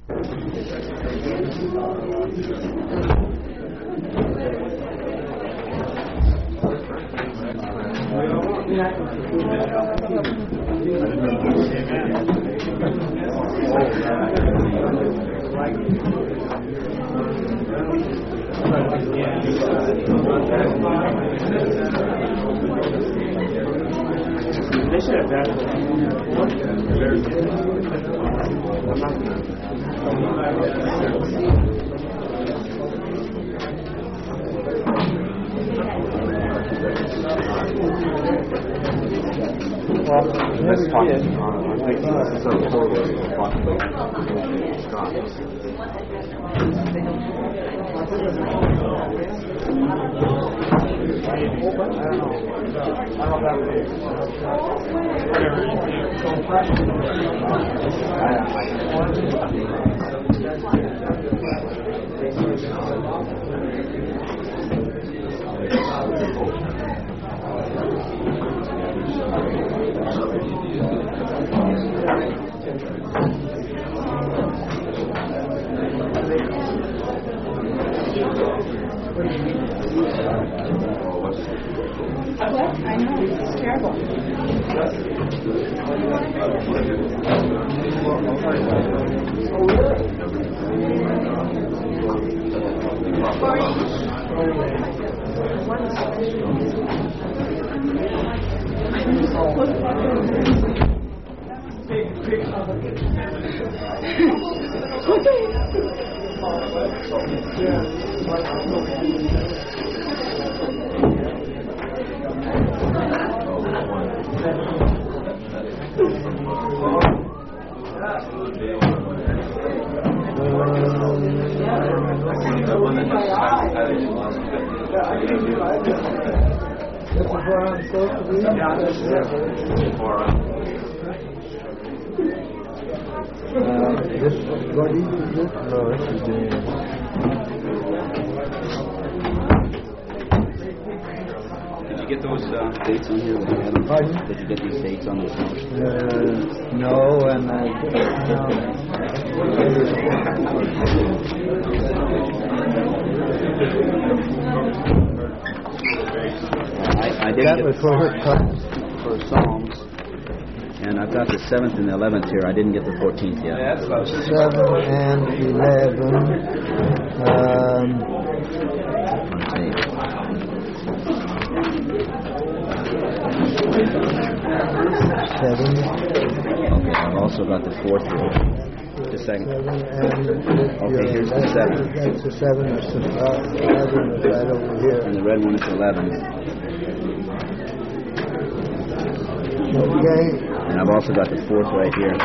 They should have done This I know, it's terrible. Did you get those dates on here? Pardon? Did you get these dates on this note? No, and I did that get was for her class. for Psalms, and I've got the 7th and the 11th here. I didn't get the 14th yet. 7 and 11. Seven. Okay, I've also got the 4th here. The second. Okay, here's the 7th. That's the 7. That's the 11 is right over here. And the red one is 11. Okay. And I've also got the 4th right here.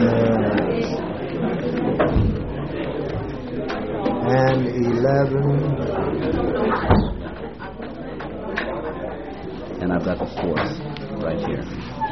And 11. And I've got the 4th right here.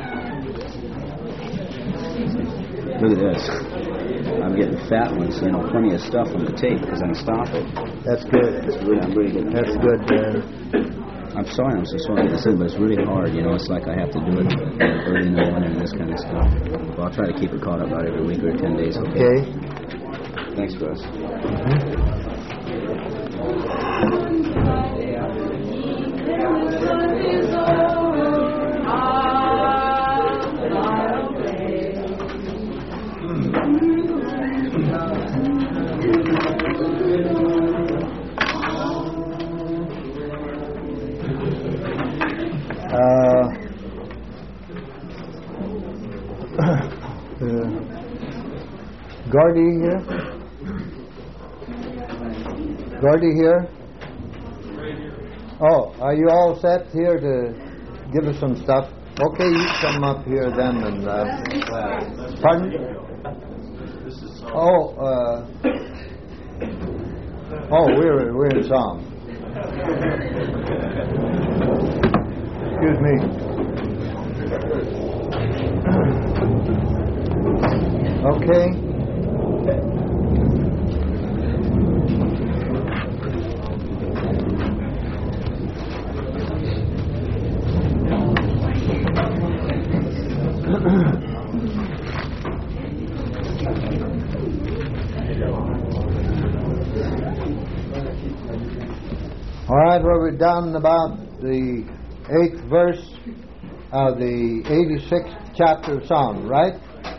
Look at this. I'm getting fat ones, plenty of stuff on the tape because I can stop it. That's good. I'm really getting That's good, Dan. I'm sorry I'm so sorry to say, but it's really hard. It's like I have to do it early in the morning and this kind of stuff. Well, I'll try to keep it caught up about every week or 10 days, okay? Thanks, Russ. Gordy here? Gordy here? Oh, are you all set here to give us some stuff? Okay, you come up here then and pardon? We're in Psalm. Excuse me. Okay. All right, well, we're down about the 8th verse of the 86th chapter of Psalm, right?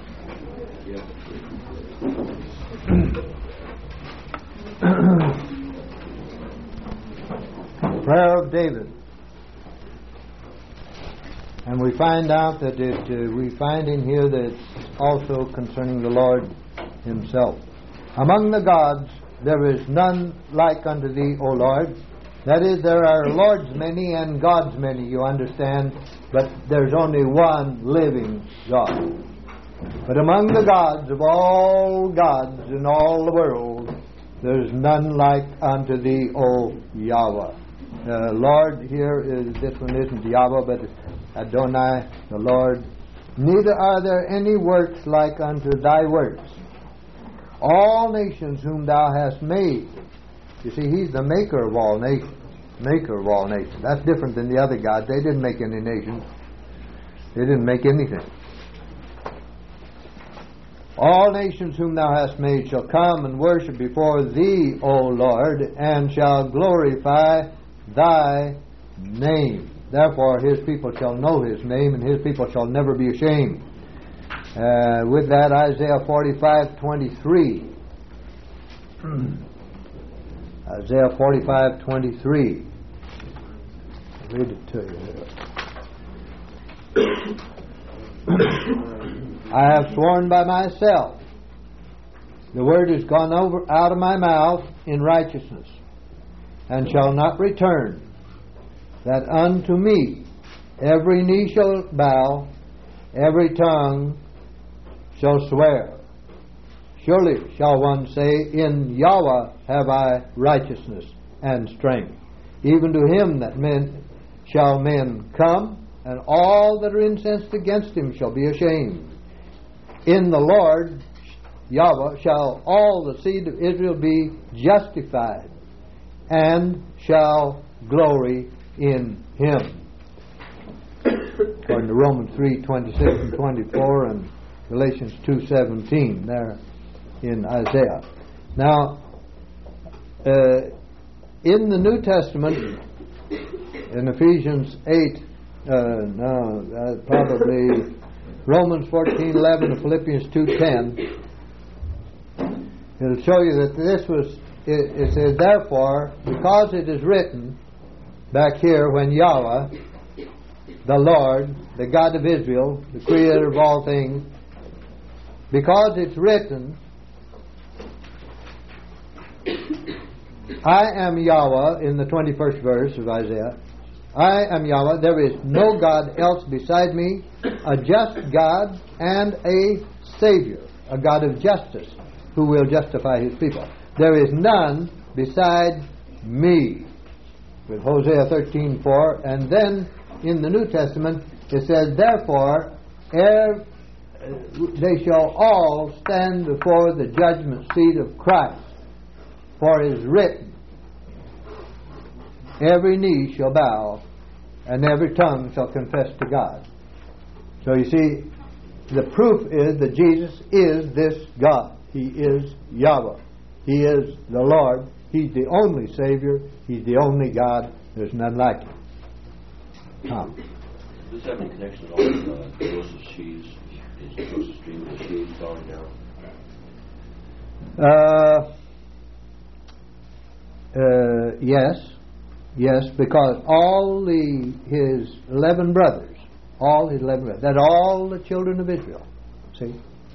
Prayer of David. And we find out that we find in here that it's also concerning the Lord Himself. Among the gods there is none like unto Thee, O Lord. That is, there are lords many and gods many, you understand, but there's only one living God. But among the gods of all gods in all the world, there's none like unto Thee, O Yahweh. Lord here is, this one isn't Yahweh, but Adonai, the Lord. Neither are there any works like unto Thy works. All nations whom Thou hast made. You see, He's the maker of all nations. Maker of all nations. That's different than the other gods. They didn't make any nations. They didn't make anything. All nations whom Thou hast made shall come and worship before Thee, O Lord, and shall glorify Thy name. Therefore His people shall know His name, and His people shall never be ashamed. With that, Isaiah 45:23. Isaiah 45:23. I'll read it to you. I have sworn by myself, the word is gone out of my mouth in righteousness, and shall not return, that unto me every knee shall bow, every tongue shall swear. Surely shall one say, in Yahweh have I righteousness and strength. Even to Him that men come, and all that are incensed against Him shall be ashamed. In the Lord Yahweh shall all the seed of Israel be justified, and shall glory in Him. According to Romans 3:26 and 24 and Galatians 2:17 there in Isaiah. Now, in the New Testament, in Ephesians 8, probably Romans 14:11 and Philippians 2:10, it'll show you that this was, it says, therefore, because it is written, back here, when Yahweh, the Lord, the God of Israel, the Creator of all things, because it's written, I am Yahweh, in the 21st verse of Isaiah, I am Yahweh, there is no God else beside me, a just God and a Savior, a God of justice, who will justify His people. There is none beside me, with Hosea 13:4, and then in the New Testament it says, therefore, ere they shall all stand before the judgment seat of Christ, for it is written, every knee shall bow, and every tongue shall confess to God. So you see, the proof is that Jesus is this God. He is Yahweh. He is the Lord. He's the only Savior. He's the only God. There's none like Him. Tom. Does this have any connection at all with Joseph's sheaves? Is Joseph's dream of the sheaves falling down? Yes, because all his 11 brothers, that all the children of Israel, see,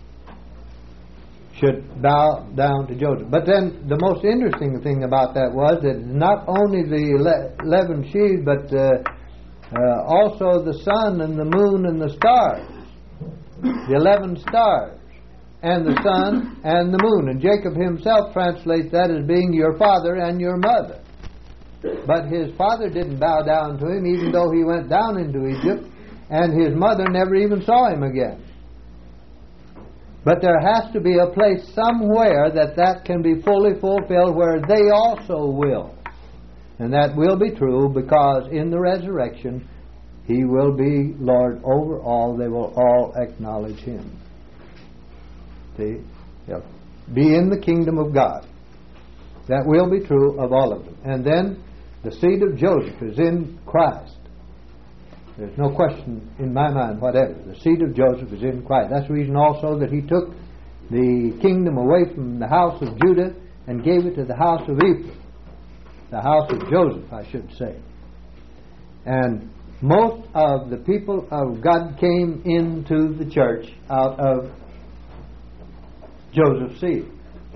should bow down to Joseph. But then the most interesting thing about that was that not only the 11 sheaves, but also the sun and the moon and the stars, the 11 stars, and the sun and the moon. And Jacob himself translates that as being your father and your mother. But his father didn't bow down to him, even though he went down into Egypt, and his mother never even saw him again. But there has to be a place somewhere that can be fully fulfilled, where they also will. And that will be true, because in the resurrection He will be Lord over all. They will all acknowledge Him. See? Yep. Be in the kingdom of God. That will be true of all of them. And then The seed of Joseph is in Christ. There's no question in my mind whatever. The seed of Joseph is in Christ. That's the reason also that he took the kingdom away from the house of Judah and gave it to the house of Ephraim. The house of Joseph, I should say. And most of the people of God came into the church out of Joseph's seed.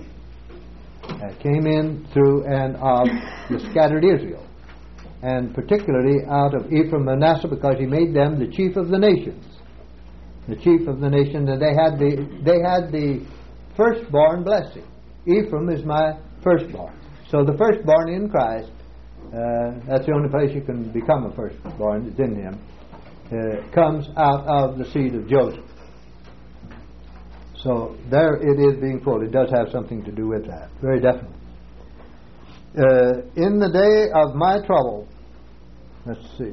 Came in through and of the scattered Israel, and particularly out of Ephraim and Manasseh, because he made them the chief of the nations. The chief of the nation, and they had the firstborn blessing. Ephraim is my firstborn. So the firstborn in Christ, that's the only place you can become a firstborn, it's in him, comes out of the seed of Joseph. So there it is being full. It does have something to do with that, very definitely. In the day of my trouble, let's see.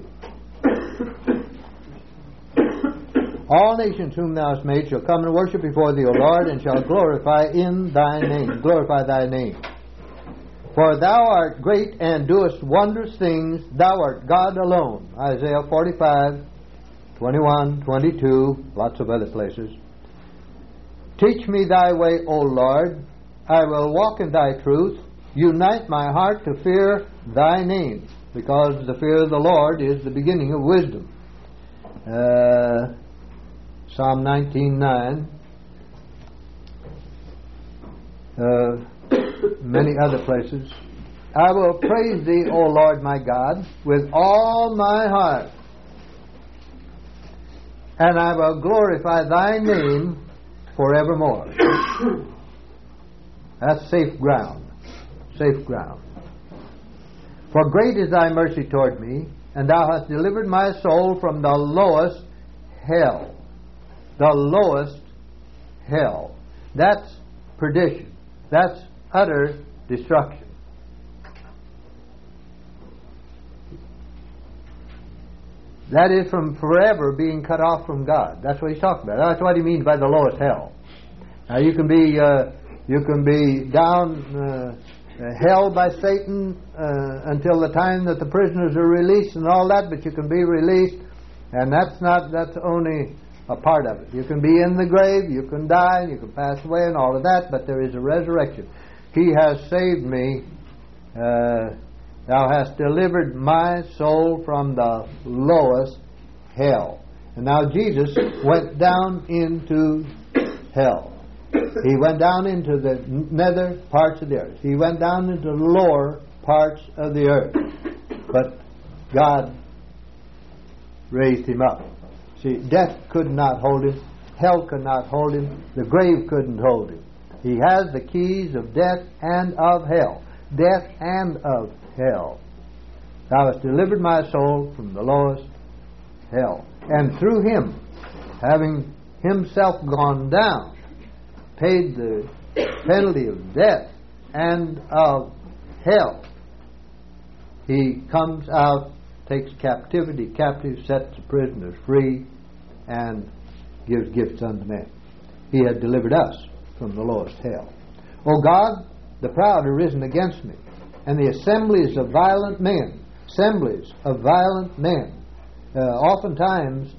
All nations whom thou hast made shall come and worship before thee, O Lord, and shall glorify in thy name. Glorify thy name. For thou art great and doest wondrous things. Thou art God alone. Isaiah 45, 21, 22, lots of other places. Teach me thy way, O Lord. I will walk in thy truth. Unite my heart to fear thy name, because the fear of the Lord is the beginning of wisdom. Psalm 19:9. Many other places. I will praise thee, O Lord my God, with all my heart, and I will glorify thy name forevermore. That's safe ground. Safe ground. For great is thy mercy toward me, and thou hast delivered my soul from the lowest hell. The lowest hell. That's perdition. That's utter destruction. That is from forever being cut off from God. That's what he's talking about. That's what he means by the lowest hell. Now you can be down held by Satan until the time that the prisoners are released and all that, but you can be released, and that's only a part of it. You can be in the grave, you can die, and you can pass away and all of that, but there is a resurrection. He has saved me. Thou hast delivered my soul from the lowest hell. And now Jesus went down into hell. He went down into the nether parts of the earth. He went down into the lower parts of the earth. But God raised him up. See, death could not hold him. Hell could not hold him. The grave couldn't hold him. He has the keys of death and of hell. Death and of hell. Thou hast delivered my soul from the lowest hell. And through him, having himself gone down, paid the penalty of death and of hell, he comes out, takes captivity captive, sets the prisoners free, and gives gifts unto men. He had delivered us from the lowest hell. O God, the proud are risen against me, and the assemblies of violent men. Assemblies of violent men. Oftentimes,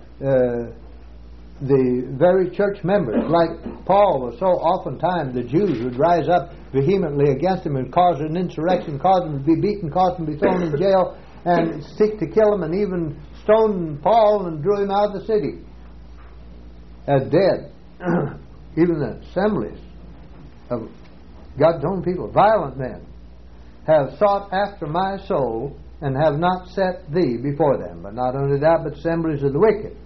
the very church members, like Paul was so oftentimes, the Jews would rise up vehemently against him and cause an insurrection, cause him to be beaten, cause him to be thrown in jail, and seek to kill him, and even stoned Paul and drew him out of the city as dead. Even the assemblies of God's own people, violent men, have sought after my soul and have not set thee before them. But not only that, but assemblies of the wicked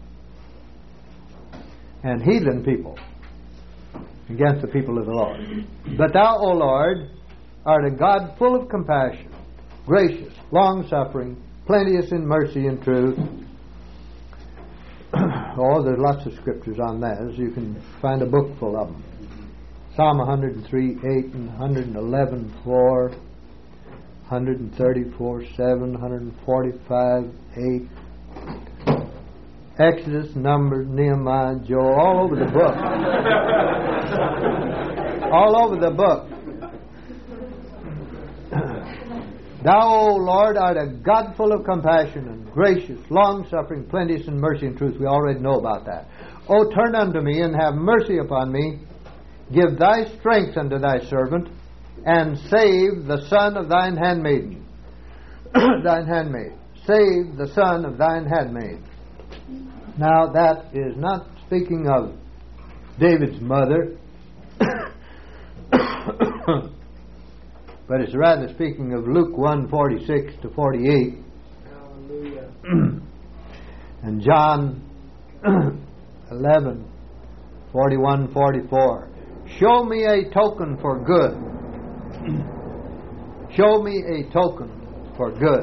and heathen people against the people of the Lord. But thou, O Lord, art a God full of compassion, gracious, long-suffering, plenteous in mercy and truth. Oh, there's lots of scriptures on that. You can find a book full of them. Psalm 103:8 and 111:4, 134:7, 145:8, Exodus, Numbers, Nehemiah, Joel, all over the book. All over the book. Thou, O Lord, art a God full of compassion and gracious, long-suffering, plenteous in mercy and truth. We already know about that. O turn unto me and have mercy upon me. Give thy strength unto thy servant, and save the son of thine handmaiden. Thine handmaid. Save the son of thine handmaid. Now that is not speaking of David's mother, but it's rather speaking of Luke 1:46 to 48. Hallelujah. And John 11:41-44. Show me a token for good. Show me a token for good.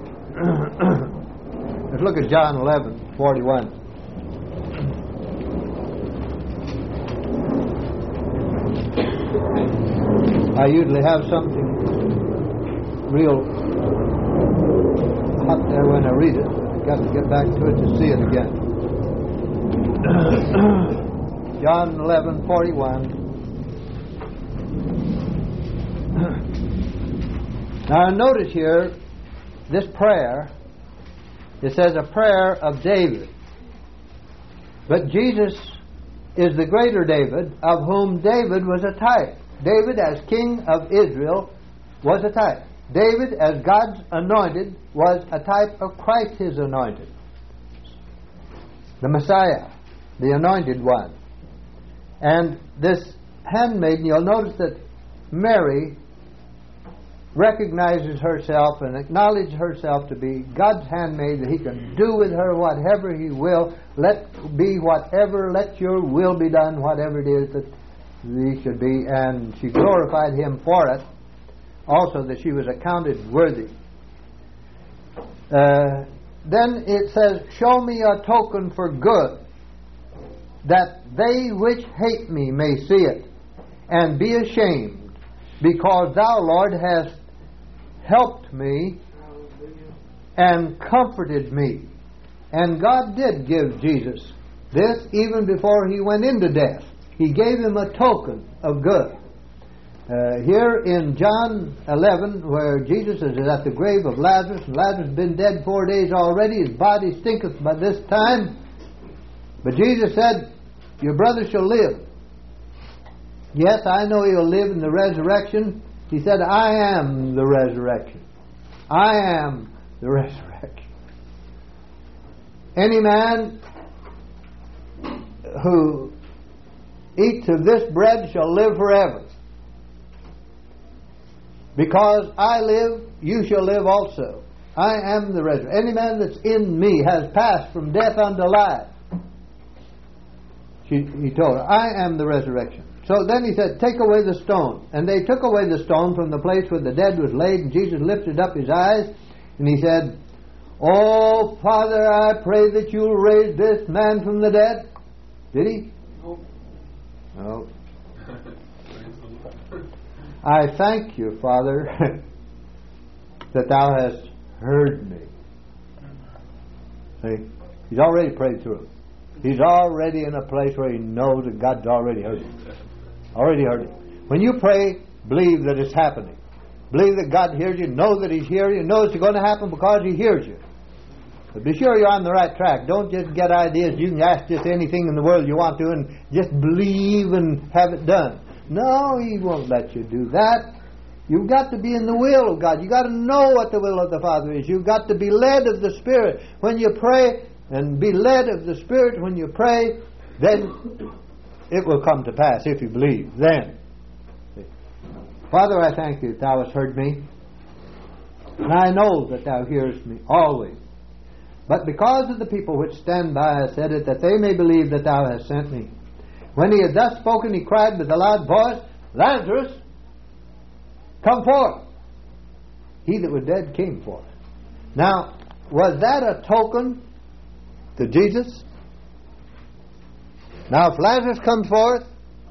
Let's look at John 11:41. I usually have something real hot there when I read it. I've got to get back to it to see it again. John 11:41. Now notice here, this prayer, it says a prayer of David. But Jesus is the greater David, of whom David was a type. David, as king of Israel, was a type. David, as God's anointed, was a type of Christ, his anointed. The Messiah, the anointed one. And this handmaiden, you'll notice that Mary recognizes herself and acknowledges herself to be God's handmaid, that he can do with her whatever he will. Let be whatever, let your will be done, whatever it is that we should be. And she glorified him for it. Also that she was accounted worthy. Then it says, show me a token for good, that they which hate me may see it, and be ashamed, because thou, Lord, hast helped me and comforted me. And God did give Jesus this even before he went into death. He gave him a token of good. Here in John 11, where Jesus is at the grave of Lazarus, and Lazarus has been dead 4 days already, his body stinketh by this time. But Jesus said, your brother shall live. Yes, I know he'll live in the resurrection. He said, I am the resurrection. I am the resurrection. Any man who eats of this bread shall live forever. Because I live, you shall live also. I am the resurrection. Any man that's in me has passed from death unto life. He told her, I am the resurrection. So then he said, take away the stone. And they took away the stone from the place where the dead was laid, and Jesus lifted up his eyes, and he said, oh, Father, I pray that you'll raise this man from the dead. Did he? No. I thank you, Father, that thou hast heard me. See? He's already prayed through it. He's already in a place where he knows that God's already heard him. Already heard him. When you pray, believe that it's happening. Believe that God hears you. Know that he's hearing you. Know it's going to happen because he hears you. But be sure you're on the right track. Don't just get ideas. You can ask just anything in the world you want to and just believe and have it done. No, he won't let you do that. You've got to be in the will of God. You've got to know what the will of the Father is. You've got to be led of the Spirit. When you pray, and be led of the Spirit when you pray, then it will come to pass if you believe. Then, Father, I thank you that thou hast heard me, and I know that thou hearest me always. But because of the people which stand by, I said it, that they may believe that thou hast sent me. When he had thus spoken, he cried with a loud voice, Lazarus, come forth. He that was dead came forth. Now, was that a token to Jesus? Now, if Lazarus comes forth,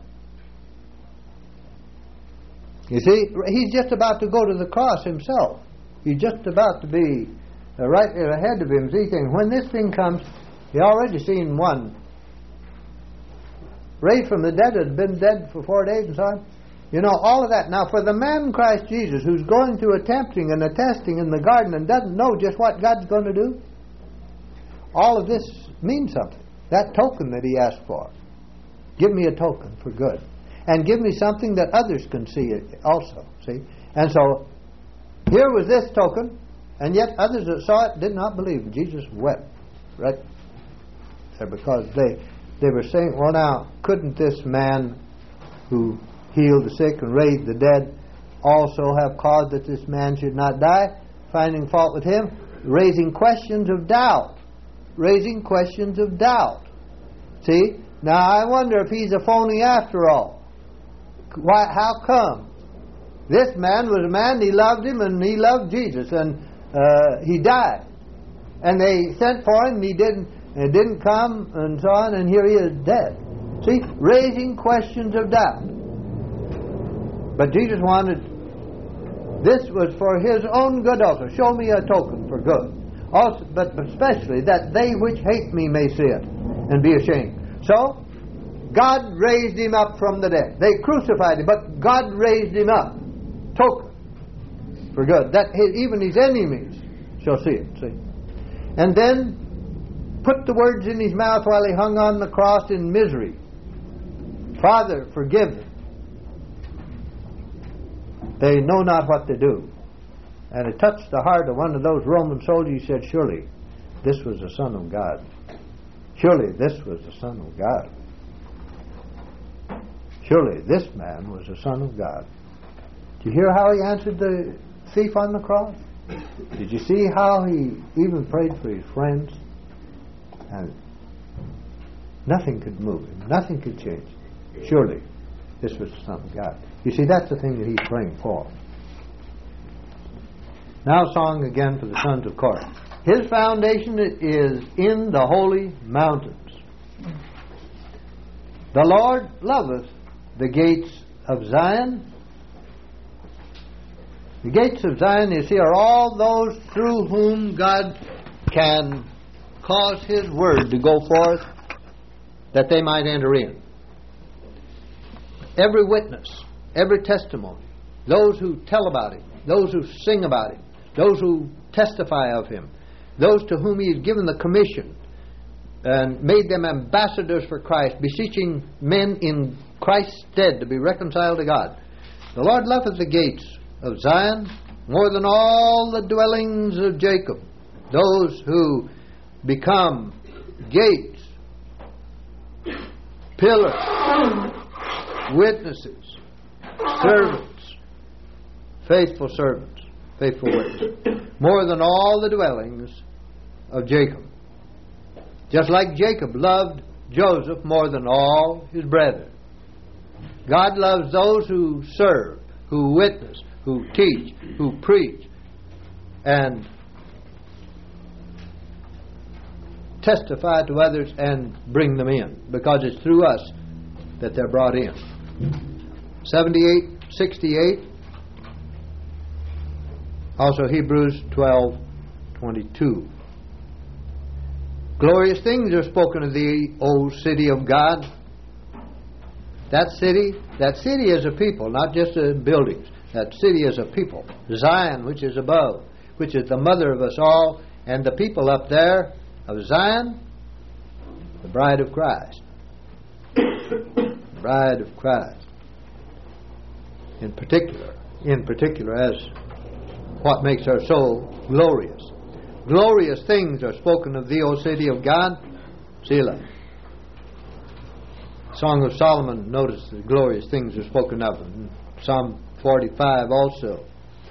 you see, he's just about to go to the cross himself. He's just about to be right ahead of him. See, when this thing comes, he already seen one raised from the dead, had been dead for 4 days and so on. You know, all of that. Now, for the man Christ Jesus who's going through a tempting and a testing in the garden and doesn't know just what God's going to do, all of this means something. That token that he asked for. Give me a token for good. And give me something that others can see it also. See? And so, here was this token, and yet others that saw it did not believe. Jesus wept. Right there, because they were saying, well, now, couldn't this man who healed the sick and raised the dead also have caused that this man should not die? Finding fault with him, raising questions of doubt. Raising questions of doubt. See? Now, I wonder if he's a phony after all. Why? How come? This man was a man, he loved him and he loved Jesus, and he died. And they sent for him, and he didn't come, and so on, and here he is dead. See? Raising questions of doubt. But Jesus wanted, this was for his own good also. Show me a token for good. Also, but especially that they which hate me may see it and be ashamed. So, God raised him up from the dead. They crucified him, but God raised him up. Token for good. That even his enemies shall see it. See? And then put the words in his mouth while he hung on the cross in misery. Father, forgive them. They know not what they do. And it touched the heart of one of those Roman soldiers. He said, surely this was the Son of God. Surely this was the Son of God. Surely this man was the Son of God. Did you hear how he answered the thief on the cross? Did you see how he even prayed for his friends? And nothing could move him. Nothing could change. Surely this was the Son of God. You see, that's the thing that he's praying for. Now song again for the sons of Korah. His foundation is in the holy mountains. The Lord loveth the gates of Zion. The gates of Zion, you see, are all those through whom God can cause his word to go forth that they might enter in. Every witness, every testimony, those who tell about him, those who sing about him, those who testify of him, those to whom he has given the commission and made them ambassadors for Christ, beseeching men in Christ's stead to be reconciled to God. The Lord loveth the gates of Zion more than all the dwellings of Jacob. Those who become gates, pillars, witnesses, servants, faithful servants, faithful witnesses, more than all the dwellings of Jacob. Just like Jacob loved Joseph more than all his brethren. God loves those who serve, who witness, who teach, who preach, and testify to others and bring them in, because it's through us that they're brought in. 68. Also Hebrews 12:22. Glorious things are spoken of thee, O city of God. That city is a people, not just a buildings. That city is a people. Zion, which is above, which is the mother of us all, and the people up there of Zion, the bride of Christ. The bride of Christ. In particular, as what makes her so glorious. Glorious things are spoken of thee, O city of God. Selah. Song of Solomon, notice the glorious things are spoken of in Psalm 45 also.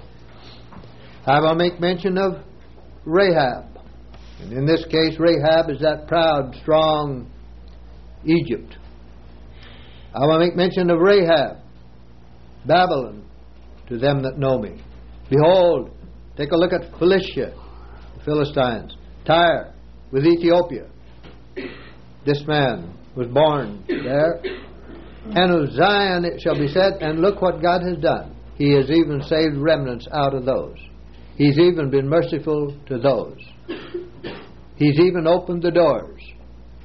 I will make mention of Rahab. And in this case, Rahab is that proud, strong Egypt. I will make mention of Rahab, Babylon, to them that know me. Behold, take a look at Philistia, the Philistines, Tyre, with Ethiopia. This man was born there. And of Zion it shall be said, and look what God has done. He has even saved remnants out of those. He's even been merciful to those. He's even opened the doors,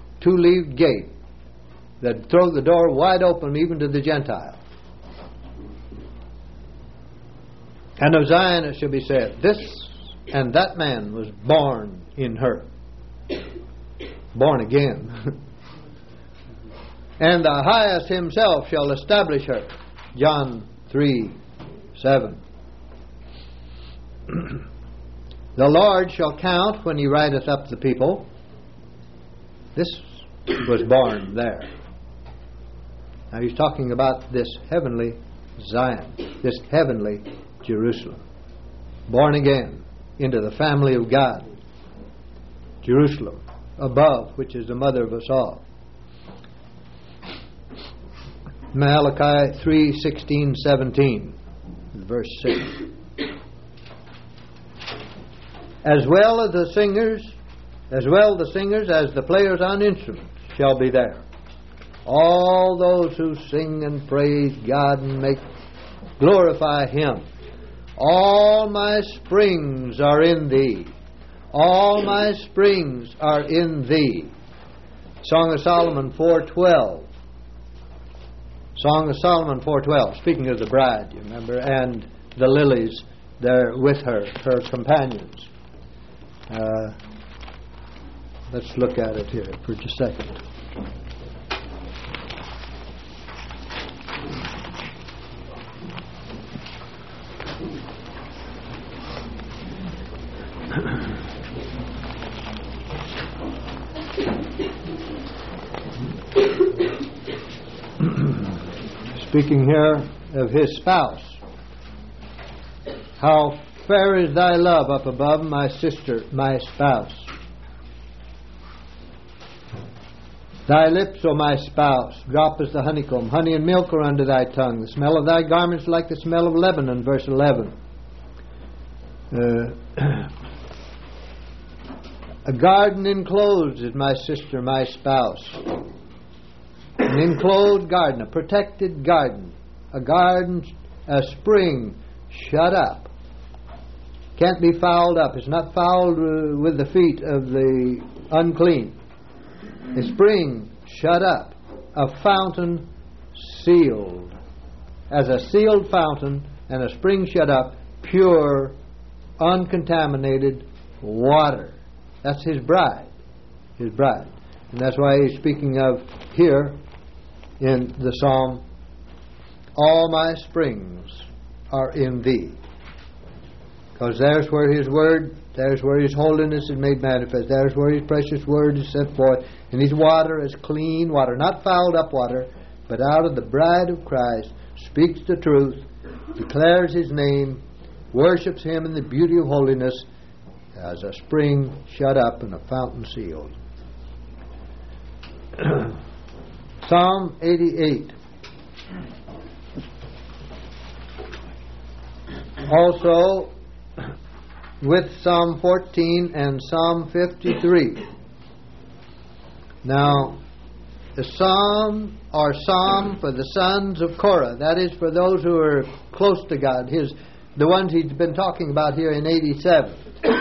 two-leaved gate, that throw the door wide open even to the Gentile. And of Zion it shall be said, this and that man was born in her. Born again. And the highest himself shall establish her. John 3:7. The Lord shall count when he writeth up the people. This was born there. Now he's talking about this heavenly Zion, this heavenly Jerusalem. Born again into the family of God. Jerusalem above, which is the mother of us all. Malachi 3:16-17, verse 6. As well the singers as the players on instruments shall be there. All those who sing and praise God and glorify Him. All my springs are in Thee. All my springs are in Thee. Song of Solomon 4:12. Song of Solomon 4:12. Speaking of the bride, you remember, and the lilies there with her companions. Let's look at it here for just a second. Speaking here of his spouse. How fair is thy love up above, my sister, my spouse. Thy lips, O my spouse, drop as the honeycomb. Honey and milk are under thy tongue. The smell of thy garments like the smell of Lebanon. Verse 11. A garden enclosed is my sister, my spouse. An enclosed garden, a protected garden. A garden, a spring shut up. Can't be fouled up. It's not fouled with the feet of the unclean. A spring shut up. A fountain sealed. As a sealed fountain and a spring shut up, pure, uncontaminated water. That's his bride. His bride. And that's why he's speaking of here in the psalm, all my springs are in thee. Because there's where his word, there's where his holiness is made manifest. There's where his precious word is set forth. And his water is clean water, not fouled up water, but out of the bride of Christ, speaks the truth, declares his name, worships him in the beauty of holiness, as a spring shut up and a fountain sealed. Psalm 88. Also, with Psalm 14 and Psalm 53. Now, the psalm or psalm for the sons of Korah, that is for those who are close to God, the ones he's been talking about here in 87.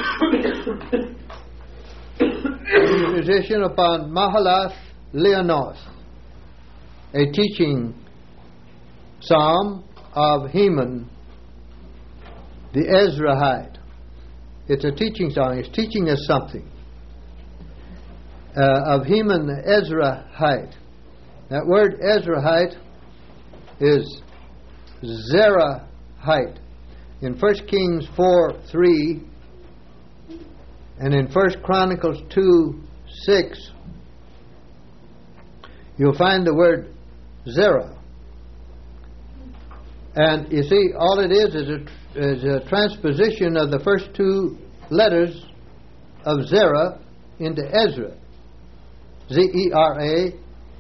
Position upon Mahalath Leonoth, a teaching psalm of Heman the Ezrahite. It's a teaching song. It's teaching us something. Of Heman the Ezrahite. That word Ezrahite is Zerahite. In 1 Kings 4:3 and in 1 Chronicles 2:6, you'll find the word Zerah. And you see, all it is a transposition of the first two letters of Zerah into Ezra. Zera,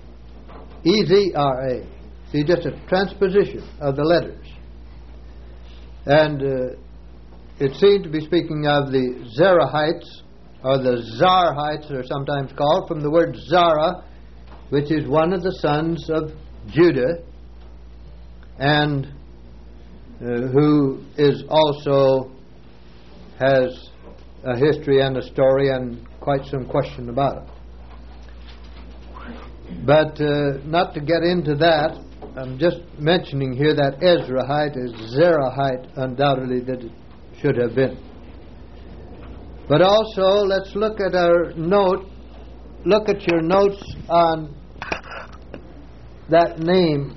Ezra. See, just a transposition of the letters. And it seemed to be speaking of the Zerahites, or the Zarhites, they're sometimes called, from the word Zara, which is one of the sons of Judah, and who is also has a history and a story and quite some question about it. But not to get into that, I'm just mentioning here that Ezrahite is Zerahite, undoubtedly, that it should have been. But also, let's look at our note. Look at your notes on that name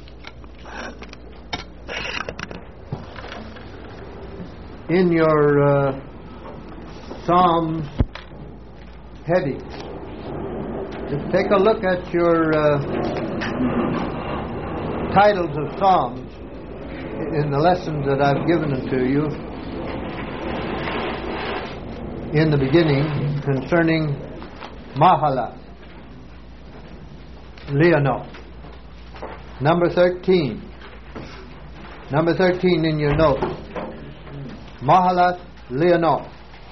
in your Psalms headings. Just take a look at your titles of Psalms in the lessons that I've given them to you in the beginning concerning Mahalath Leanoth. Number 13. Number 13 in your notes. Mahalath Leanoth.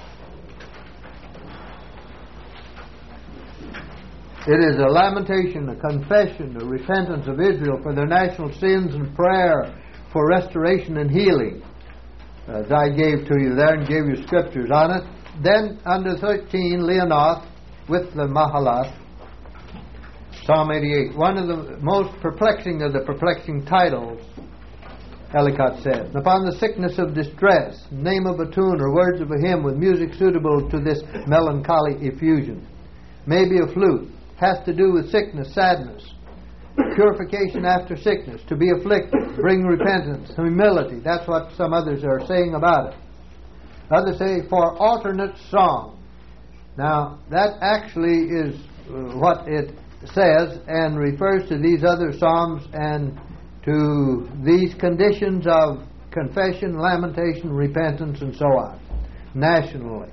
It is a lamentation, a confession, a repentance of Israel for their national sins and prayer for restoration and healing, as I gave to you there and gave you scriptures on it. Then under 13, Leanoth with the Mahalath, Psalm 88. One of the most perplexing of the perplexing titles, Ellicott said. Upon the sickness of distress, name of a tune or words of a hymn with music suitable to this melancholy effusion. Maybe a flute. Has to do with sickness, sadness, purification after sickness, to be afflicted, bring repentance, humility. That's what some others are saying about it. Others say for alternate song. Now, that actually is what it says and refers to these other psalms and to these conditions of confession, lamentation, repentance, and so on, nationally.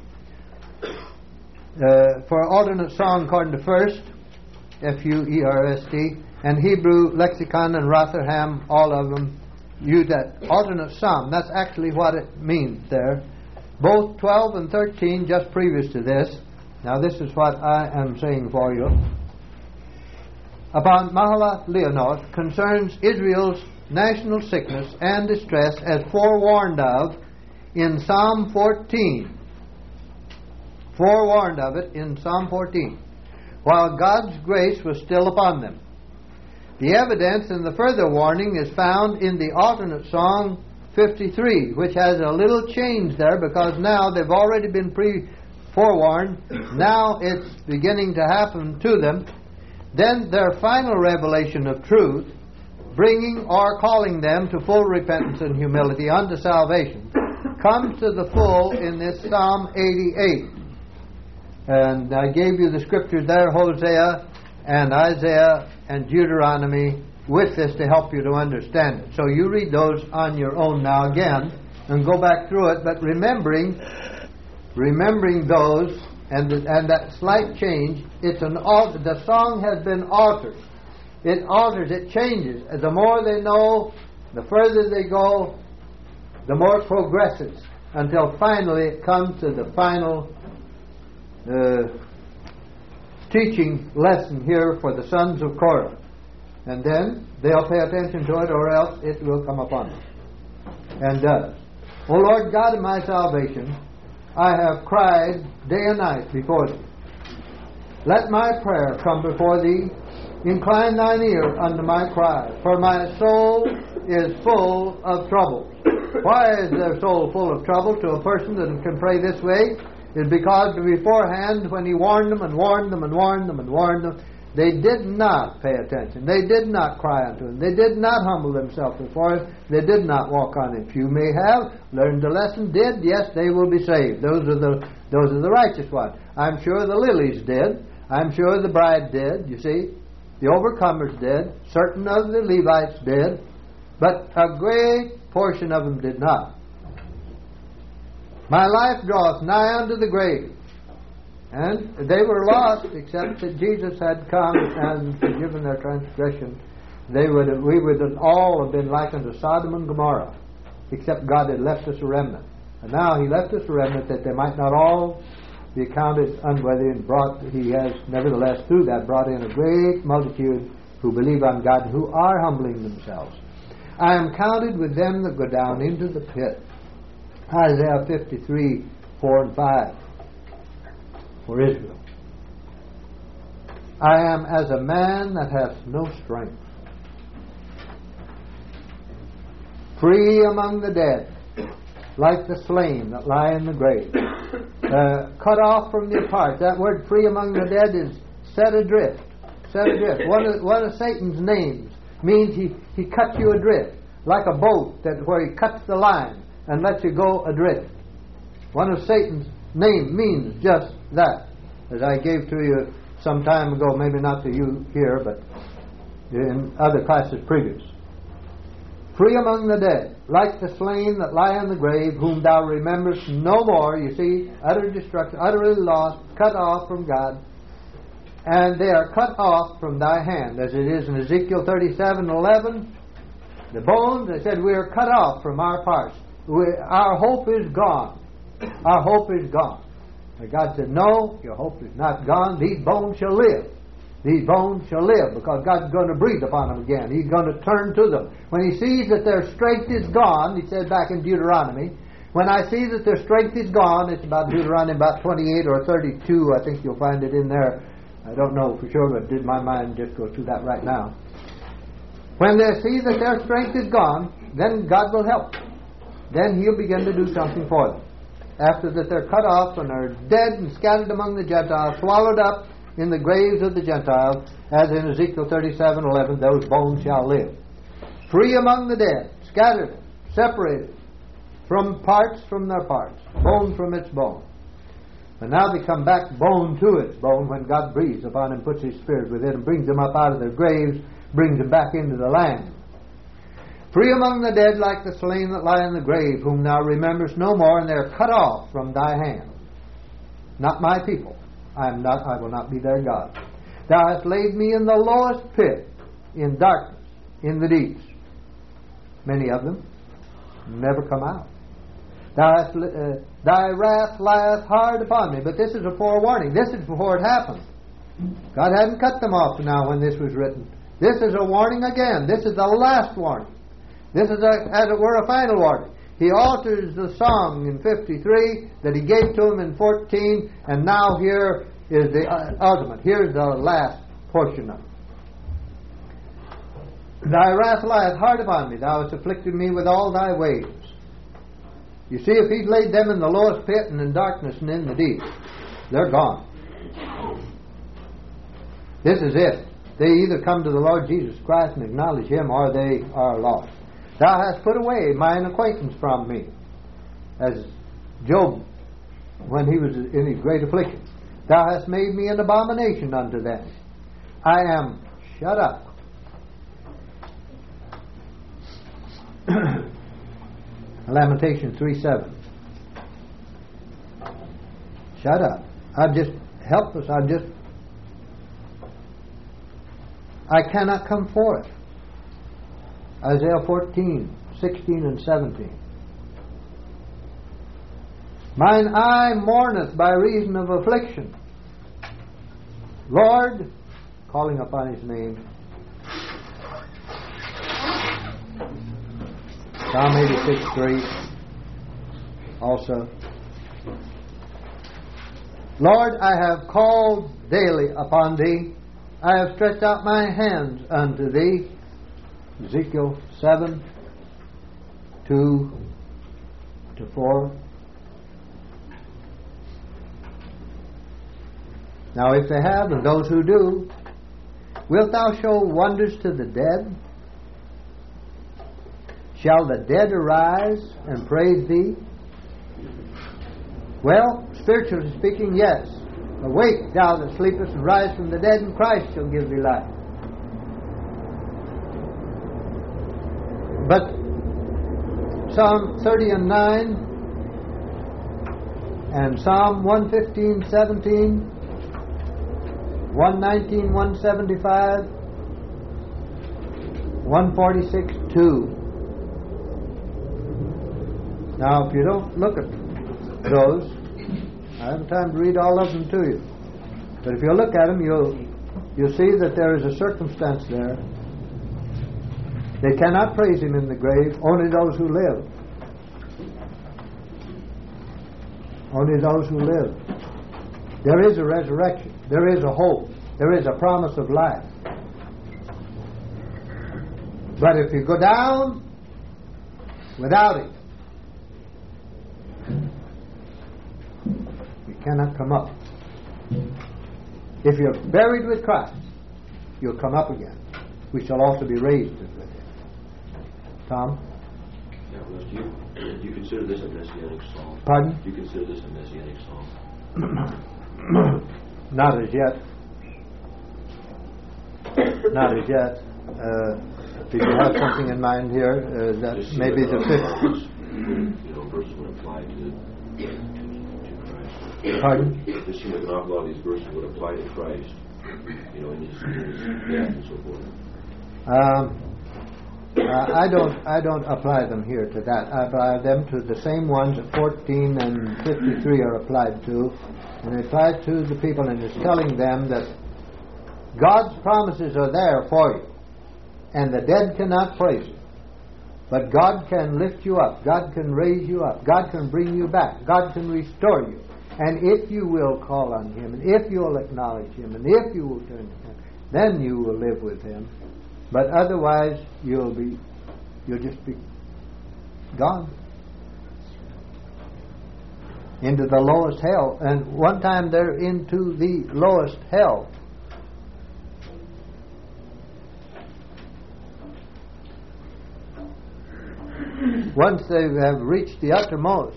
For alternate song, according to First, F-U-E-R-S-T, and Hebrew Lexicon and Rotherham, all of them use that alternate psalm. That's actually what it means there. Both 12 and 13, just previous to this. Now this is what I am saying for you. Upon Mahalath Leanoth concerns Israel's national sickness and distress as forewarned of in Psalm 14. Forewarned of it in Psalm 14. While God's grace was still upon them. The evidence in the further warning is found in the alternate song 53, which has a little change there because now they've already been forewarned. Now it's beginning to happen to them. Then their final revelation of truth, bringing or calling them to full repentance and humility unto salvation, comes to the full in this Psalm 88. And I gave you the scriptures there, Hosea and Isaiah and Deuteronomy, with this to help you to understand it. So you read those on your own now again and go back through it, but remembering those and that slight change. It's an the song has been altered. It alters, it changes. The more they know, the further they go, the more it progresses, until finally it comes to the final teaching lesson here for the sons of Korah. And then they'll pay attention to it, or else it will come upon them. And does. O Lord God of my salvation, I have cried day and night before thee. Let my prayer come before thee. Incline thine ear unto my cry. For my soul is full of trouble. Why is their soul full of trouble to a person that can pray this way? It's because beforehand, when he warned them and warned them and warned them and warned them, they did not pay attention. They did not cry unto him. They did not humble themselves before him. They did not walk on it. Few may have learned the lesson, did, yes, they will be saved. Those are the righteous ones. I'm sure the lilies did. I'm sure the bride did, you see. The overcomers did. Certain of the Levites did. But a great portion of them did not. My life draweth nigh unto the grave. And they were lost, except that Jesus had come and forgiven their transgression. We would have all have been like unto Sodom and Gomorrah, except God had left us a remnant. And now He left us a remnant that they might not all be accounted unworthy, and He has nevertheless through that brought in a great multitude who believe on God, who are humbling themselves. I am counted with them that go down into the pit. Isaiah 53, 4 and 5. For Israel. I am as a man that hath no strength. free among the dead, like the slain that lie in the grave. Cut off from their parts. That word free among the dead is set adrift. Set adrift. One of Satan's names means he cuts you adrift, like a boat where he cuts the line and lets you go adrift. One of Satan's names means just that, as I gave to you some time ago, maybe not to you here, but in other classes previous. Free among the dead, like the slain that lie in the grave, whom thou rememberest no more. You see, utter destruction, utterly lost, cut off from God. And they are cut off from thy hand, as it is in Ezekiel 37:11. The bones, they said, we are cut off from our parts. Our hope is gone. Our hope is gone. And God said, no, your hope is not gone. These bones shall live. These bones shall live, because God's going to breathe upon them again. He's going to turn to them. When He sees that their strength is gone, He said back in Deuteronomy, when I see that their strength is gone, it's about Deuteronomy about 28 or 32, I think you'll find it in there. I don't know for sure, but did my mind just go through that right now. When they see that their strength is gone, then God will help. Then He'll begin to do something for them. After that they're cut off and are dead and scattered among the Gentiles, swallowed up in the graves of the Gentiles, as in Ezekiel 37:11, those bones shall live. Free among the dead, scattered, separated from their parts, bone from its bone. And now they come back bone to its bone when God breathes upon them, puts His Spirit within them, brings them up out of their graves, brings them back into the land. Free among the dead, like the slain that lie in the grave, whom thou rememberest no more, and they are cut off from thy hand. Not my people. I will not be their God. Thou hast laid me in the lowest pit, in darkness, in the deeps. Many of them never come out. Thy wrath lieth hard upon me. But this is a forewarning. This is before it happened. God hadn't cut them off now when this was written. This is a warning again. This is the last warning. This is, as it were, a final warning. He alters the song in 53 that He gave to him in 14, and now here is the ultimate. Here's the last portion of it. Thy wrath lieth hard upon me. Thou hast afflicted me with all thy ways. You see, if He'd laid them in the lowest pit and in darkness and in the deep, they're gone. This is it. They either come to the Lord Jesus Christ and acknowledge Him, or they are lost. Thou hast put away mine acquaintance from me. As Job, when he was in his great affliction. Thou hast made me an abomination unto them. I am shut up. Lamentation 3:7. Shut up. I'm just helpless. I cannot come forth. Isaiah 14:16 and 17. Mine eye mourneth by reason of affliction. Lord, calling upon His name. Psalm 86:3 also. Lord, I have called daily upon Thee. I have stretched out my hands unto Thee. Ezekiel 7:2-4. Now if they have, and those who do, wilt Thou show wonders to the dead? Shall the dead arise and praise Thee? Well, spiritually speaking, yes. Awake, thou that sleepest, and rise from the dead, and Christ shall give thee life. But Psalm 30:9 and Psalm 115:17, 119, 175, 146:2. Now, if you don't look at those, I haven't time to read all of them to you. But if you look at them, you'll see that there is a circumstance there. They cannot praise Him in the grave, only those who live. Only those who live. There is a resurrection. There is a hope. There is a promise of life. But if you go down Without it, you cannot come up. If you're buried with Christ, you'll come up again. We shall also be raised with Him. Tom? Yeah, well, do you consider this a messianic psalm? Pardon? Do you consider this a messianic psalm? Not as yet. Not as yet. Did you have something in mind here? That maybe the fifth. Verses would apply to Christ. Pardon? It just seems like an awful lot of these verses would apply to Christ, in his death and so forth. I don't apply them here to that. I apply them to the same ones that 14 and 53 are applied to, and they apply to the people, and it's telling them that God's promises are there for you, and the dead cannot praise you. But God can lift you up. God can raise you up. God can bring you back. God can restore you. And if you will call on Him, and if you will acknowledge Him, and if you will turn to Him, then you will live with Him. But otherwise, you'll just be gone into the lowest hell. And one time they're into the lowest hell. Once they have reached the uttermost,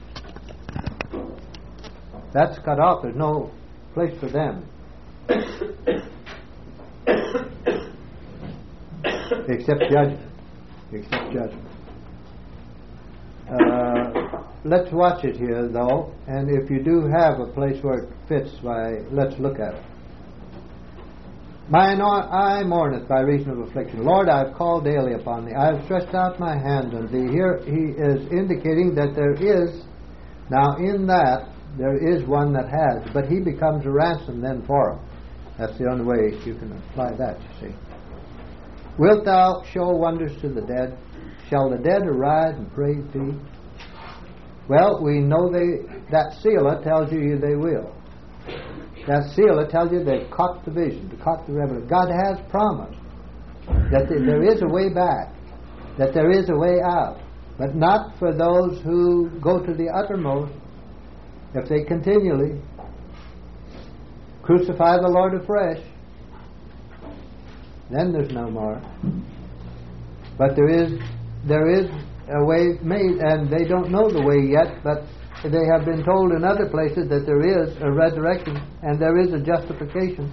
that's cut off. There's no place for them. Except judgment. Except judgment. Let's watch it here, though. And if you do have a place where it fits, why, let's look at it. Mine eye mourneth by reason of affliction. Lord, I have called daily upon Thee. I have stretched out my hand unto Thee. Here he is indicating that there is, now in that, there is one that has, but he becomes a ransom then for him. That's the only way you can apply that, you see. Wilt Thou show wonders to the dead? Shall the dead arise and praise Thee? Well, we know that Selah tells you they will. That Selah tells you they've caught the vision, they caught the revelation. God has promised that there is a way back, that there is a way out, but not for those who go to the uttermost. If they continually crucify the Lord afresh, then there's no more. But there is a way made, and they don't know the way yet, but they have been told in other places that there is a resurrection and there is a justification.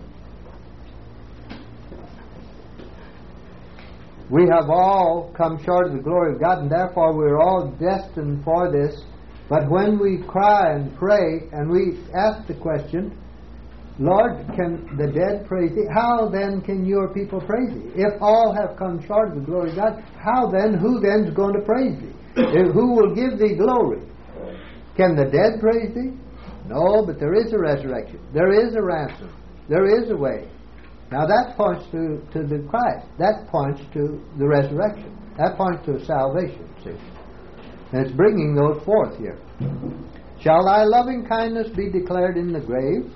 We have all come short of the glory of God, and therefore we're all destined for this. But when we cry and pray and we ask the question, Lord, can the dead praise Thee? How then can your people praise Thee? If all have come short of the glory of God, who then is going to praise Thee? Who will give Thee glory? Can the dead praise Thee? No, but there is a resurrection. There is a ransom. There is a way. Now that points to the Christ. That points to the resurrection. That points to salvation, see. And it's bringing those forth here. Shall Thy loving kindness be declared in the grave?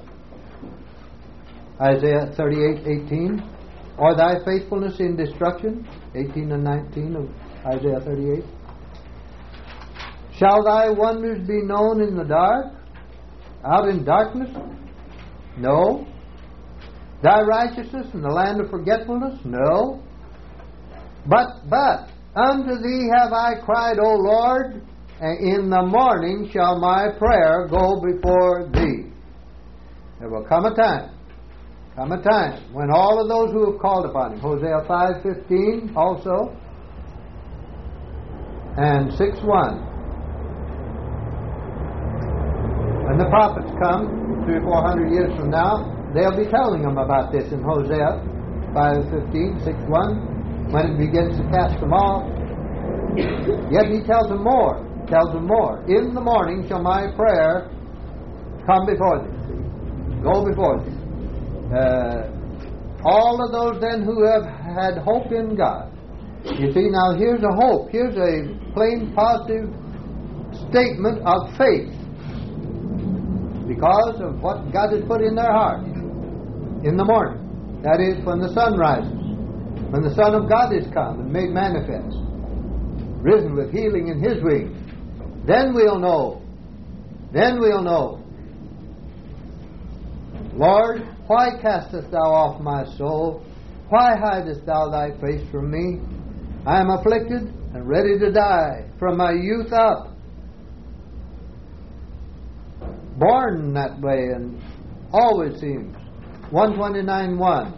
Isaiah 38:18. Or Thy faithfulness in destruction? 18 and 19 of Isaiah 38. Shall Thy wonders be known in the dark? Out in darkness? No. Thy righteousness in the land of forgetfulness? No. But unto Thee have I cried, O Lord, and in the morning shall my prayer go before Thee. There will come a time when all of those who have called upon Him, Hosea 5:15 also, and 6:1, when the prophets come 300 or 400 years from now, they'll be telling them about this in Hosea 5:15, 6:1, when it begins to cast them off. Yet He tells them more. In the morning shall my prayer come before Thee. Go before Thee. All of those then who have had hope in God. You see, now here's a hope. Here's a plain positive statement of faith, because of what God has put in their heart in the morning. That is, when the sun rises, when the Son of God is come and made manifest. risen with healing in His wings. Then we'll know. Then we'll know. Lord, why castest thou off my soul? Why hidest thou thy face from me? I am afflicted and ready to die from my youth up. Born that way, and always seems. 129:1.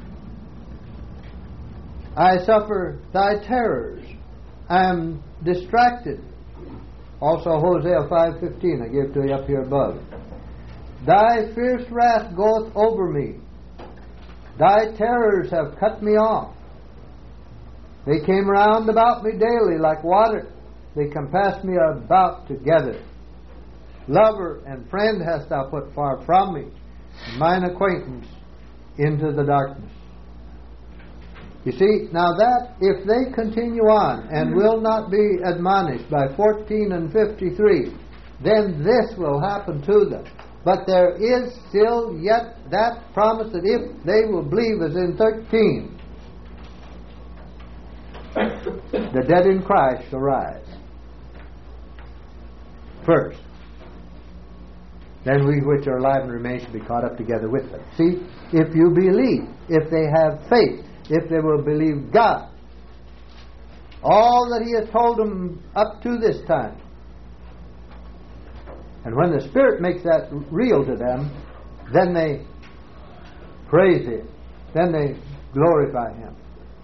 I suffer thy terrors. I am distracted. Also Hosea 5:15, I gave to you up here above. Thy fierce wrath goeth over me. Thy terrors have cut me off. They came round about me daily like water. They compassed me about together. Lover and friend hast thou put far from me, mine acquaintance into the darkness. You see, now that, if they continue on and will not be admonished by 14 and 53, then this will happen to them. But there is still yet that promise that if they will believe, as in 13, the dead in Christ shall rise first. Then we which are alive and remain shall be caught up together with them. See, if you believe, if they have faith, if they will believe God, all that He has told them up to this time, and when the Spirit makes that real to them, then they praise Him, then they glorify Him.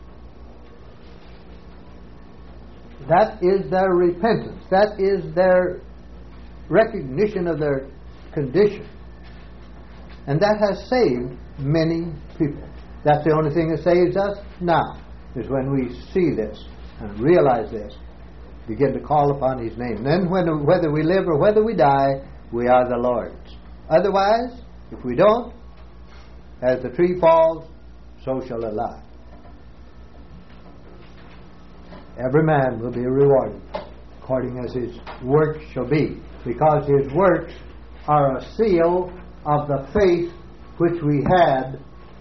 That is their repentance. That is their recognition of their condition. And that has saved many people. That's the only thing that saves us now, is when we see this and realize this, begin to call upon His name. Then whether we live or whether we die, we are the Lord's. Otherwise, if we don't, as the tree falls, so shall it lie. Every man will be rewarded according as his works shall be, because his works are a seal of the faith which we had,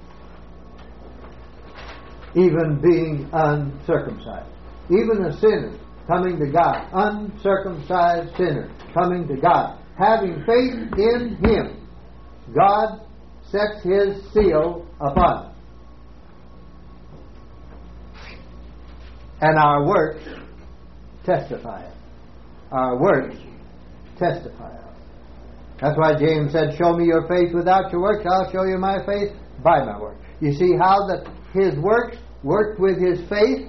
even being uncircumcised. Even a sinner coming to God, uncircumcised sinner coming to God, having faith in Him, God sets His seal upon it. And our works testify it. Our works testify it. That's why James said, show me your faith without your works, I'll show you my faith by my works. You see how that his works worked with his faith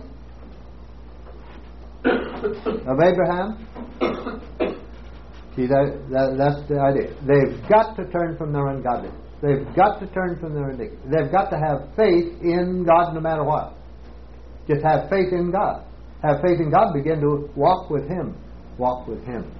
of Abraham? See, that's the idea. They've got to turn from their ungodliness. They've got to turn from their iniquity. They've got to have faith in God no matter what. Just have faith in God. Have faith in God, begin to walk with Him. Walk with Him.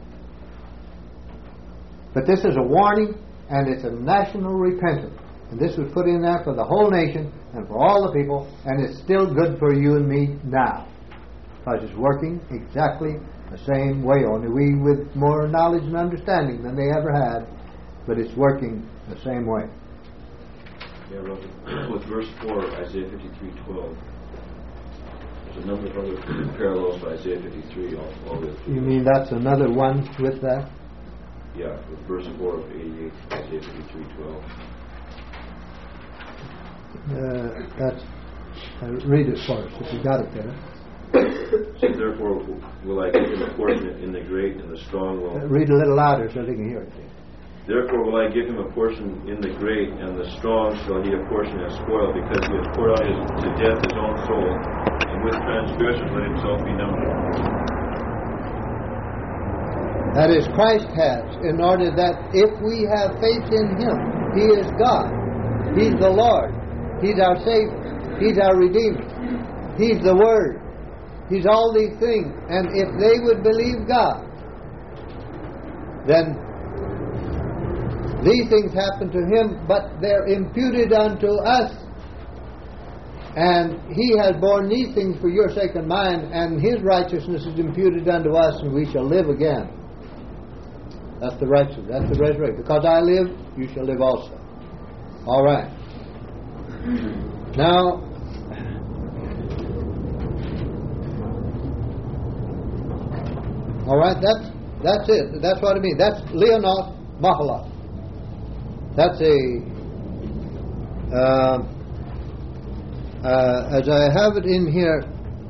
But this is a warning, and it's a national repentance. And this was put in there for the whole nation and for all the people, and it's still good for you and me now. Because it's working exactly the same way, only we with more knowledge and understanding than they ever had, but it's working the same way. Yeah, with verse 4, Isaiah 53:12. There's a number of other parallels to Isaiah 53 all with. You mean that's another one with that? Yeah, with verse 4 of 88, Isaiah 53:12. That's read it for us if you got it there. So therefore will I give him a portion in the great, and the strong will... Read a little louder so they can hear it. Therefore will I give him a portion in the great, and the strong shall he a portion as spoil, because he has poured out to death his own soul, and with transgression let himself be numbered. That is, Christ has, in order that if we have faith in Him, He is God. He's the Lord. He's our Savior. He's our Redeemer. He's the Word. He's all these things. And if they would believe God, then these things happen to Him, but they're imputed unto us. And He has borne these things for your sake and mine, and His righteousness is imputed unto us, and we shall live again. That's the righteousness. That's the resurrection. Because I live, you shall live also. All right. Now, All right, that's it. That's what I mean. That's Leonoth Mahalath. That's as I have it in here,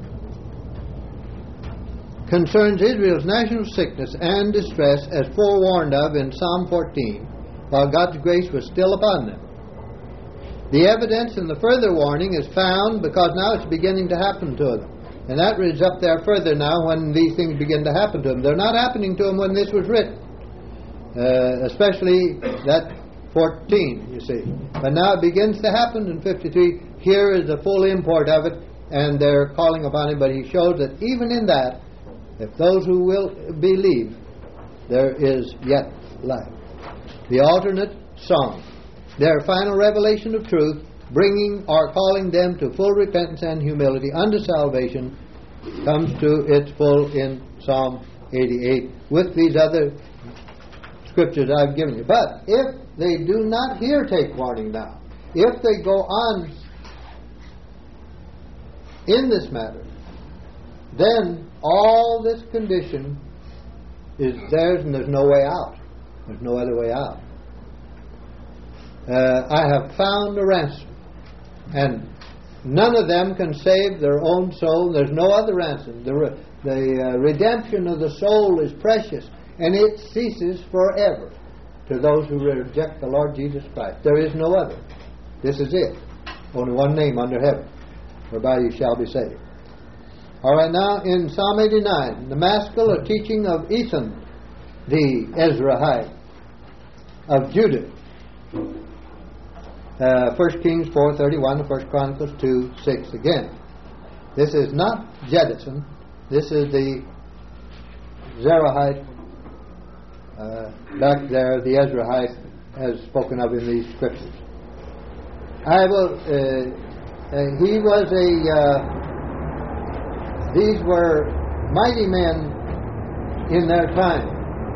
concerns Israel's national sickness and distress as forewarned of in Psalm 14, while God's grace was still upon them. The evidence in the further warning is found because now it's beginning to happen to them. And that reads up there further now when these things begin to happen to them. They're not happening to them when this was written. Especially that 14, you see. But now it begins to happen in 53. Here is the full import of it, and they're calling upon him. But he shows that even in that, if those who will believe, there is yet life. The alternate song, their final revelation of truth, bringing or calling them to full repentance and humility unto salvation, comes to its full in Psalm 88 with these other scriptures I've given you. But if they do not here take warning now, if they go on in this matter, then all this condition is theirs and there's no way out. There's no other way out. I have found a ransom, and none of them can save their own soul. There's no other ransom. The redemption of the soul is precious, and it ceases forever to those who reject the Lord Jesus Christ. There is no other. This is it. Only one name under heaven, whereby you shall be saved. All right, now in Psalm 89, the maskil or teaching of Ethan, the Ezrahite of Judah. 1 Kings 4:31 and 1 Chronicles 2:6 again. This is not Jeduthun. This is the Zerahite back there, the Ezrahite as spoken of in these scriptures. I will. He was these were mighty men in their time.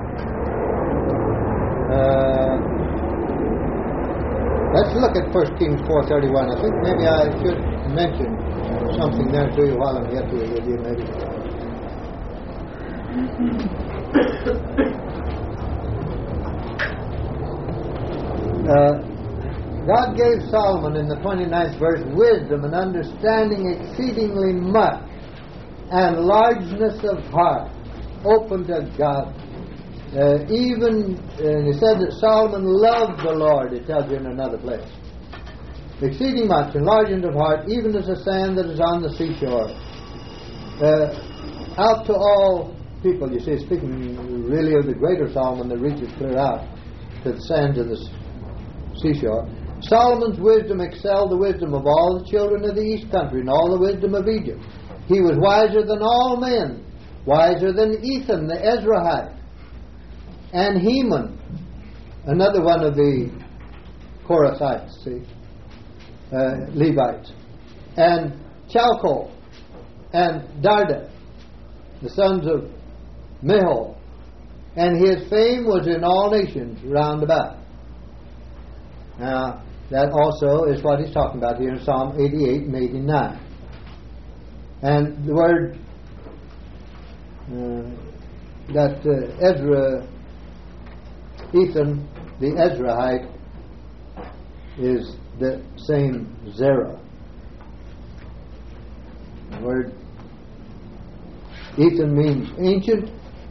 Let's look at 1 Kings 4:31. I think maybe I should mention something there to you while I get to it with you, maybe. God gave Solomon in the 29th verse wisdom and understanding exceedingly much, and largeness of heart, open to God. He said that Solomon loved the Lord, it tells you in another place. Exceeding much, enlargement of heart, even as the sand that is on the seashore. Out to all people, you see, speaking really of the greater Solomon that reaches clear out to the sands of the seashore. Solomon's wisdom excelled the wisdom of all the children of the east country and all the wisdom of Egypt. He was wiser than all men, wiser than Ethan the Ezrahite, and Heman, another one of the Korathites, Levites, and Chalcol, and Darda, the sons of Mehol, and his fame was in all nations round about. Now, that also is what he's talking about here in Psalm 88 and 89. And the word that Ethan, the Ezrahite, is the same Zerah. The word Ethan means ancient,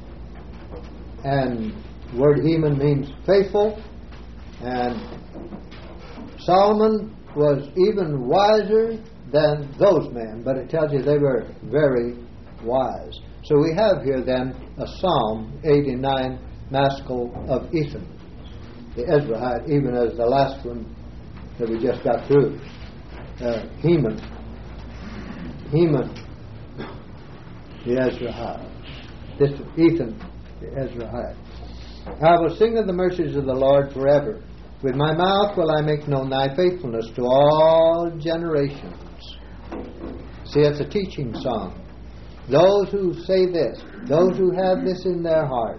and the word Heman means faithful, and Solomon was even wiser than those men, but it tells you they were very wise. So we have here then a Psalm 89 maskil of Ethan, the Ezrahite, even as the last one that we just got through. Heman, the Ezrahite. This is Ethan, the Ezrahite. I will sing of the mercies of the Lord forever. With my mouth will I make known thy faithfulness to all generations. See, it's a teaching song. Those who say this, those who have this in their heart,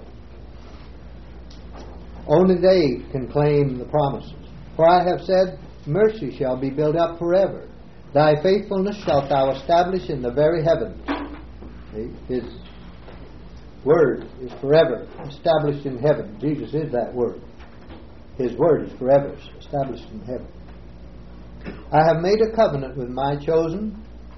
only they can claim the promises. For I have said, mercy shall be built up forever. Thy faithfulness shalt thou establish in the very heavens. His Word is forever established in heaven. Jesus is that Word. His Word is forever established in heaven. I have made a covenant with my chosen.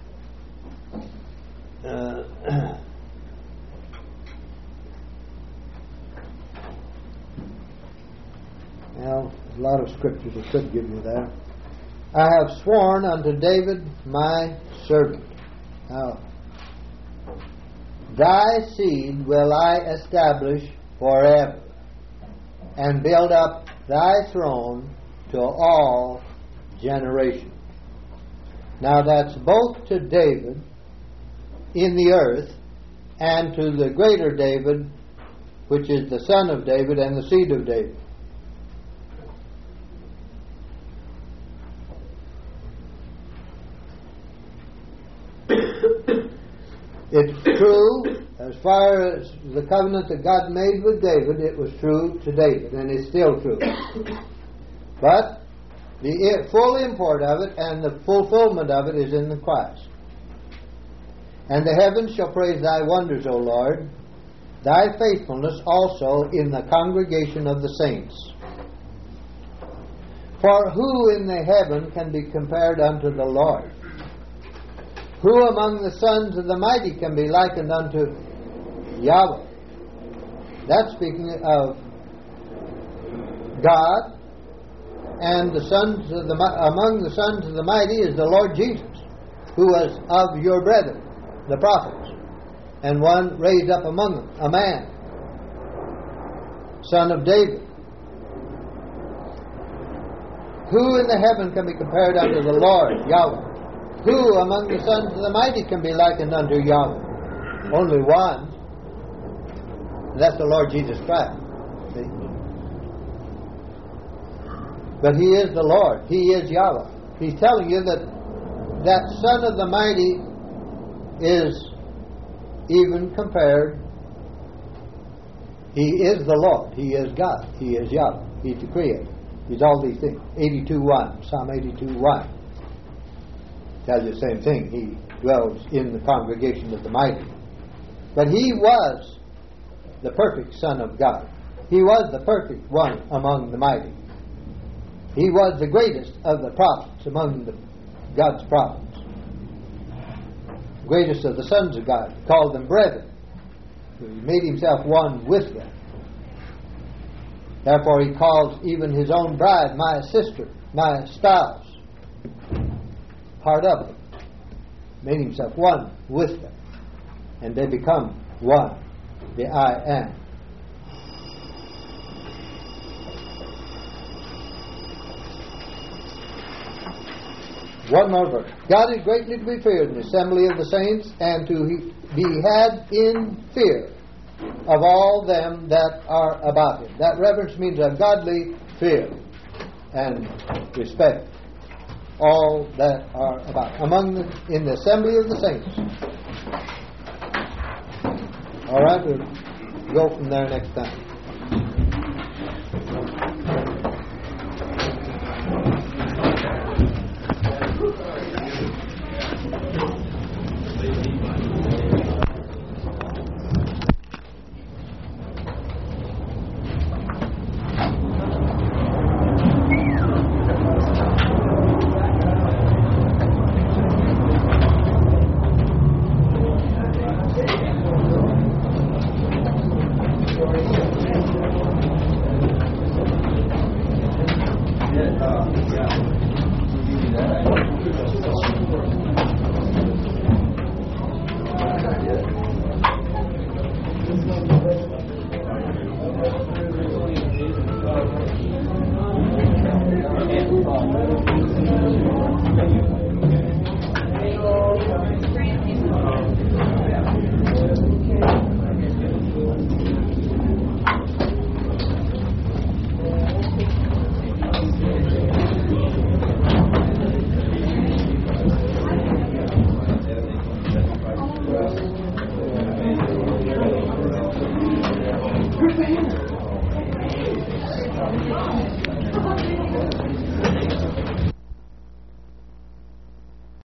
Well, a lot of scriptures I could give you there. I have sworn unto David my servant. Now, thy seed will I establish forever, and build up thy throne to all generations. Now that's both to David in the earth and to the greater David, which is the son of David and the seed of David. It's true, as far as the covenant that God made with David, it was true to David, and it's still true. But the full import of it and the fulfillment of it is in the Christ. And the heavens shall praise thy wonders, O Lord, thy faithfulness also in the congregation of the saints. For who in the heaven can be compared unto the Lord? Who among the sons of the mighty can be likened unto Yahweh? That's speaking of God, and among the sons of the mighty is the Lord Jesus, who was of your brethren, the prophets, and one raised up among them, a man, son of David. Who in the heaven can be compared unto the Lord, Yahweh? Who among the sons of the mighty can be likened unto Yahweh? Only one. And that's the Lord Jesus Christ. See? But He is the Lord. He is Yahweh. He's telling you that that Son of the mighty is even compared. He is the Lord. He is God. He is Yahweh. He's the Creator. He's all these things. 82:1. Psalm 82:1. Tells you the same thing. He dwells in the congregation of the mighty. But He was the perfect Son of God. He was the perfect one among the mighty. He was the greatest of the prophets among God's prophets. Greatest of the sons of God. He called them brethren. He made Himself one with them. Therefore He calls even His own bride my sister, my spouse. Part of them. Made Himself one with them. And they become one. The I am. One more verse. God is greatly to be feared in the assembly of the saints, and to be had in fear of all them that are about Him. That reverence means a godly fear and respect. All that are about in the assembly of the saints. All right, we'll go from there next time.